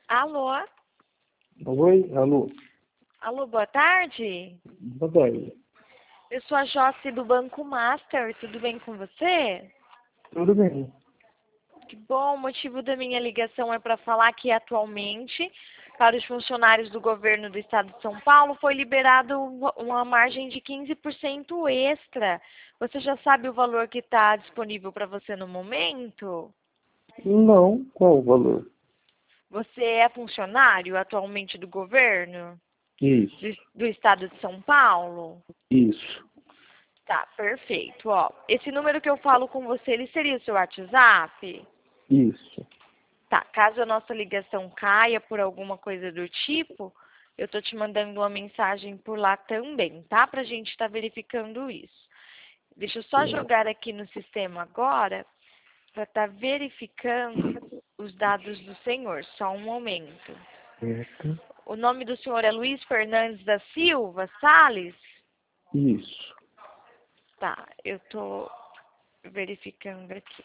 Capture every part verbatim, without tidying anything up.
Alô? Oi, alô. Alô, boa tarde. Boa tarde. Eu sou a Jocy do Banco Master, tudo bem com você? Tudo bem? Que bom, o motivo da minha ligação é para falar que atualmente, para os funcionários do governo do estado de São Paulo, foi liberado uma margem de quinze por cento extra. Você já sabe o valor que está disponível para você no momento? Não, qual o valor? Você é funcionário atualmente do governo Isso, do, do estado de São Paulo? isso, Tá, perfeito. Ó, esse número que eu falo com você, ele seria o seu WhatsApp? isso. Tá, caso a nossa ligação caia por alguma coisa do tipo, eu tô te mandando uma mensagem por lá também, tá? Pra gente estar verificando isso. Deixa eu só Certo, jogar aqui no sistema agora para estar verificando os dados do senhor. Só um momento. certo. O nome do senhor é Luiz Fernandes da Silva Sales? Isso. Tá, eu tô verificando aqui.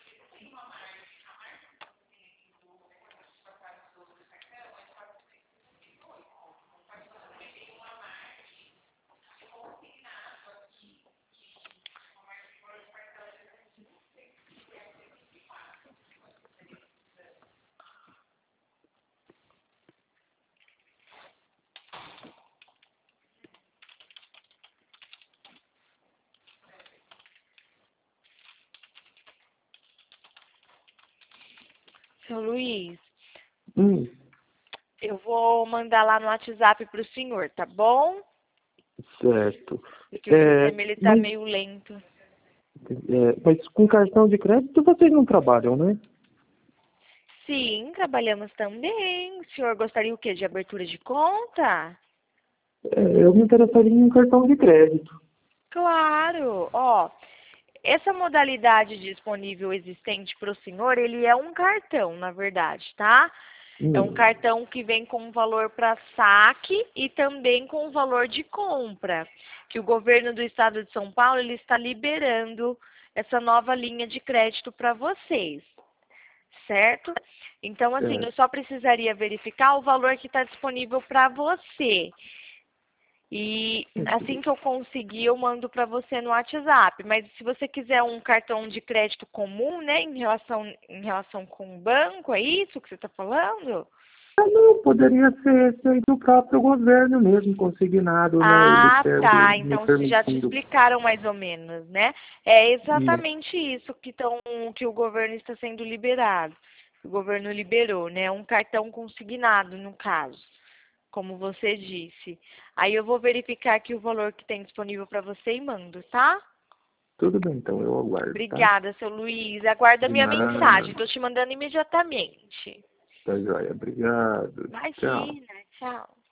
Seu Luiz, Hum, eu vou mandar lá no WhatsApp para o senhor, tá bom? certo. Porque o É, sistema ele tá mas, meio lento. é, mas com cartão de crédito vocês não trabalham, né? Sim, trabalhamos também. O senhor gostaria o quê? De abertura de conta? É, eu me interessaria em um cartão de crédito. Claro. Ó, essa modalidade disponível existente para o senhor, ele é um cartão, na verdade, tá? É um Hum, cartão que vem com um valor para saque e também com um valor de compra, que o governo do estado de São Paulo ele está liberando essa nova linha de crédito para vocês, certo? Então, assim, eu certo. só precisaria verificar o valor que está disponível para você. E assim que eu conseguir, eu mando para você no WhatsApp. Mas se você quiser um cartão de crédito comum, né, em relação, em relação com o banco, é isso que você está falando? Ah, não, poderia ser, ser do próprio governo mesmo, consignado, né? Ele Ah, tendo, tá. me Então já te permitindo. explicaram mais ou menos, né? É Isso. exatamente isso que, tão, que o governo está sendo liberado. O governo liberou, né? Um cartão consignado, no caso, como você disse. Aí eu vou verificar aqui o valor que tem disponível para você e mando, tá? Tudo bem, então eu aguardo, tá? Obrigada, seu Luiz. Aguarda a De minha mensagem. nada. Estou te mandando imediatamente. Tá joia. Obrigado. Tchau. Imagina, tchau.